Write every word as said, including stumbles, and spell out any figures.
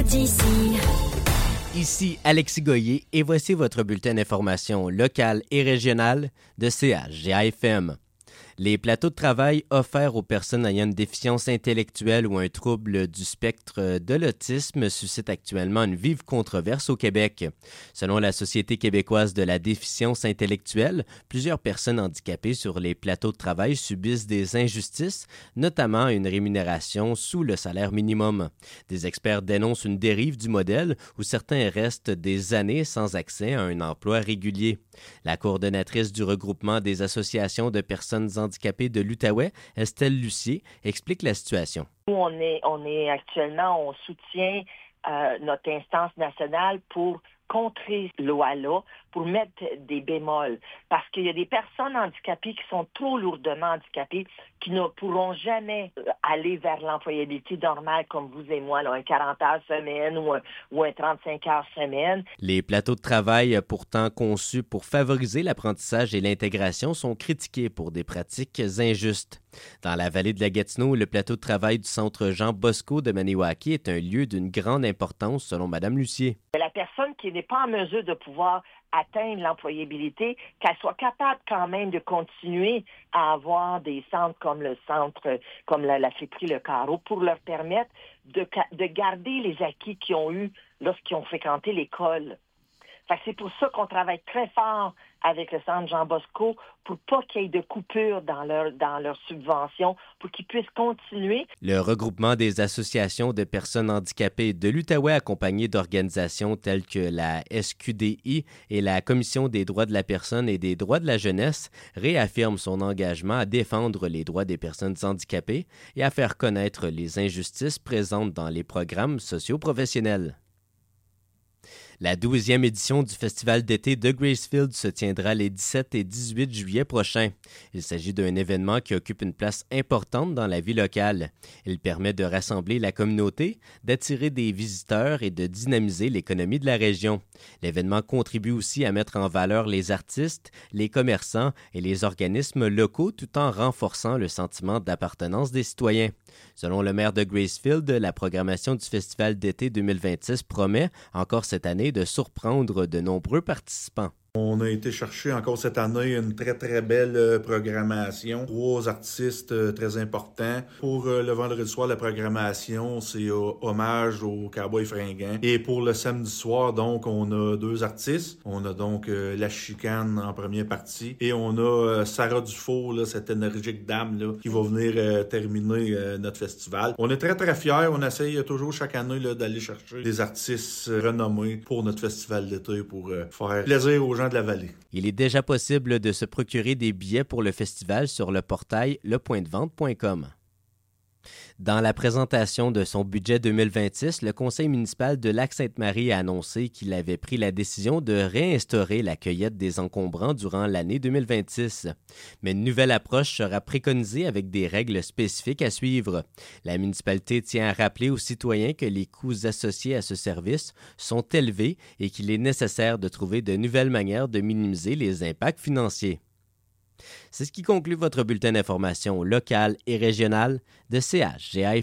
d'ici. Ici Alexis Goyer et voici votre bulletin d'information locale et régionale de C H G A F M. Les plateaux de travail offerts aux personnes ayant une déficience intellectuelle ou un trouble du spectre de l'autisme suscitent actuellement une vive controverse au Québec. Selon la Société québécoise de la déficience intellectuelle, plusieurs personnes handicapées sur les plateaux de travail subissent des injustices, notamment une rémunération sous le salaire minimum. Des experts dénoncent une dérive du modèle où certains restent des années sans accès à un emploi régulier. La coordonnatrice du regroupement des associations de personnes handicapées de l'Outaouais, Estelle Lucier, explique la situation. Nous, on est, on est actuellement, on soutient euh, notre instance nationale pour contrer l'O A L A, pour mettre des bémols. Parce qu'il y a des personnes handicapées qui sont trop lourdement handicapées, qui ne pourront jamais aller vers l'employabilité normale comme vous et moi, là, un quarante heures semaine ou un, ou un trente-cinq heures semaine. Les plateaux de travail, pourtant conçus pour favoriser l'apprentissage et l'intégration, sont critiqués pour des pratiques injustes. Dans la vallée de la Gatineau, le plateau de travail du centre Jean Bosco de Maniwaki est un lieu d'une grande importance, selon Mme Lucier. La personne qui n'est pas en mesure de pouvoir atteindre l'employabilité, qu'elle soit capable quand même de continuer à avoir des centres comme le centre, comme la, la friperie Le Carreau, pour leur permettre de, de garder les acquis qu'ils ont eus lorsqu'ils ont fréquenté l'école. Fait que c'est pour ça qu'on travaille très fort avec le centre Jean Bosco pour pas qu'il y ait de coupures dans leur, dans leur subvention, pour qu'ils puissent continuer. Le regroupement des associations de personnes handicapées de l'Outaouais, accompagné d'organisations telles que la S Q D I et la Commission des droits de la personne et des droits de la jeunesse, réaffirme son engagement à défendre les droits des personnes handicapées et à faire connaître les injustices présentes dans les programmes socio-professionnels. La douzième édition du Festival d'été de Gracefield se tiendra les dix-sept et dix-huit juillet prochains. Il s'agit d'un événement qui occupe une place importante dans la vie locale. Il permet de rassembler la communauté, d'attirer des visiteurs et de dynamiser l'économie de la région. L'événement contribue aussi à mettre en valeur les artistes, les commerçants et les organismes locaux tout en renforçant le sentiment d'appartenance des citoyens. Selon le maire de Gracefield, la programmation du Festival d'été deux mille vingt-six promet, encore cette année, de surprendre de nombreux participants. On a été chercher encore cette année une très, très belle programmation. Trois artistes euh, très importants. Pour euh, le vendredi soir, la programmation, c'est euh, hommage aux Cowboys fringants. Et pour le samedi soir, donc, on a deux artistes. On a donc euh, La Chicane en première partie. Et on a euh, Sarah Dufault, là, cette énergique dame là, qui va venir euh, terminer euh, notre festival. On est très, très fiers. On essaye toujours chaque année là, d'aller chercher des artistes renommés pour notre festival d'été pour euh, faire plaisir aux gens de la vallée. Il est déjà possible de se procurer des billets pour le festival sur le portail le point de vente point com. Dans la présentation de son budget deux mille vingt-six, le conseil municipal de Lac-Sainte-Marie a annoncé qu'il avait pris la décision de réinstaurer la cueillette des encombrants durant l'année deux mille vingt-six. Mais une nouvelle approche sera préconisée avec des règles spécifiques à suivre. La municipalité tient à rappeler aux citoyens que les coûts associés à ce service sont élevés et qu'il est nécessaire de trouver de nouvelles manières de minimiser les impacts financiers. C'est ce qui conclut votre bulletin d'information locale et régionale de C H G A F M.